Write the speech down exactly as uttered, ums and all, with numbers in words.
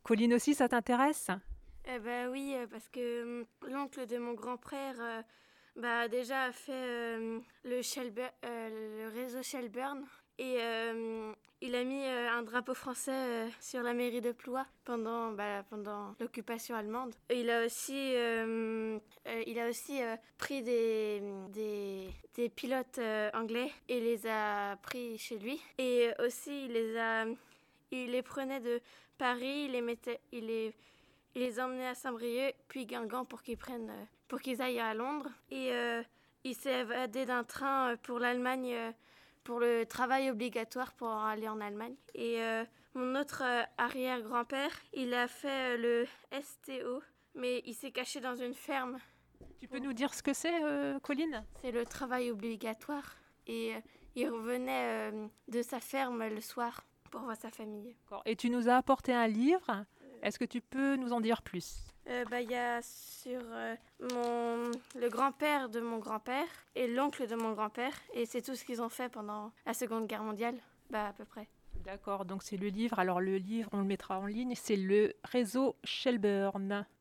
Colline aussi, ça t'intéresse? Eh ben oui, euh, parce que hum, l'oncle de mon grand-père euh, bah, déjà a fait euh, le, Shelburne, euh, le réseau Shelburne et euh, il a mis euh, un drapeau français euh, sur la mairie de Ploie pendant, bah, pendant l'occupation allemande. Et il a aussi, euh, euh, il a aussi euh, pris des, des, des pilotes euh, anglais et les a pris chez lui. Et aussi, il les a, il les prenait de Paris, il les mettait, il les il les a emmenés à Saint-Brieuc, puis Guingamp pour qu'ils prennent, euh, pour qu'ils aillent à Londres. Et euh, il s'est évadé d'un train euh, pour l'Allemagne, euh, pour le travail obligatoire pour aller en Allemagne. Et euh, mon autre euh, arrière-grand-père, il a fait euh, le S T O, mais il s'est caché dans une ferme. Tu peux nous dire ce que c'est, euh, Colline? C'est le travail obligatoire. Et euh, il revenait euh, de sa ferme le soir pour voir sa famille. D'accord. Et tu nous as apporté un livre. Est-ce que tu peux nous en dire plus? Euh, bah, y a sur euh, mon, le grand-père de mon grand-père et l'oncle de mon grand-père. Et c'est tout ce qu'ils ont fait pendant la Seconde Guerre mondiale, bah, à peu près. D'accord, donc c'est le livre. Alors le livre, on le mettra en ligne. C'est le réseau Shelburne.